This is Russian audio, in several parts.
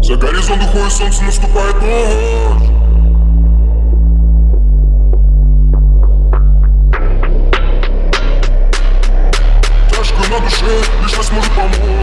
За горизонт уходит солнце, наступает ночь. Тяжко на душе, лишь вас может помочь.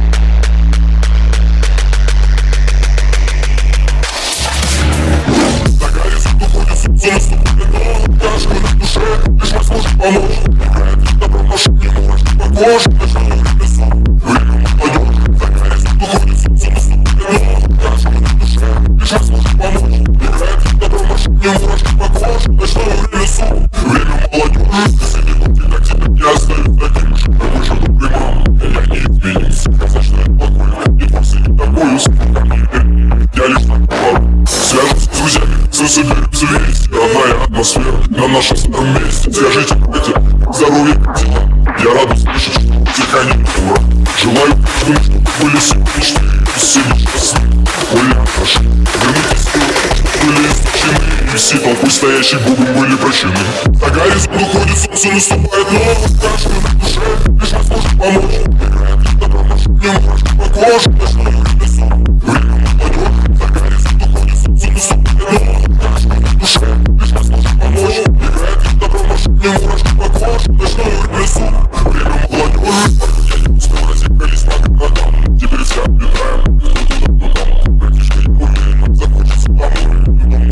За горизонт уходит солнце, наступает ночь. Тяжко на душе, лишь вас может помочь. Добро в машине, может быть похож. Время молодежь. За горизонт уходит солнце, наступает ночь. Тяжко на душе, лишь вас может помочь. Добро в машине, может быть похож. Ночное время суд. Время молодежь. Я остаюсь таким же, такой же добрый мам. Я не изменился, сказать, что я плохой. И вовсе не такой успех. Я лишь так плаваю. Свяжусь с друзьями, соберемся вместе. Родная атмосфера на нашем старом месте. Скажите, хотя здоровья дела. Я рад услышать, что дыхание ура. Желаю, чтобы были сегодняшние веселье счастливы. Были хороши, вернитесь в были истощены. И все толпы, стоящие губы, были прощены. За горизонт уходит солнце, наступает ночь. Тяжко на душе, лишь вас может помочь. Играет добро, не может похож. Ночное время сон, время молодежь. За горизонт уходит солнце, наступает ночь. Тяжко на душе, лишь вас может помочь. Играет добро, не может похож. Ночное время сон, время молодежь. Я не успел разъехались по городам. Теперь вся летаем. Братишка, я уверен, закончится домой.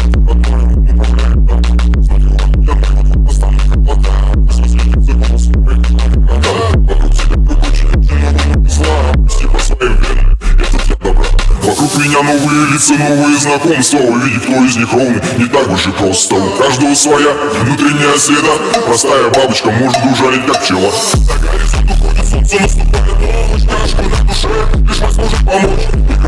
Вокруг меня новые лица, новые знакомства. Увидеть, кто из них ровный, не так уж и просто. У каждого своя внутренняя среда. Простая бабочка может ужалить, как пчела. За горизонт уходит солнце, наступает ночь. Тяжко на душе, лишь вас может помочь.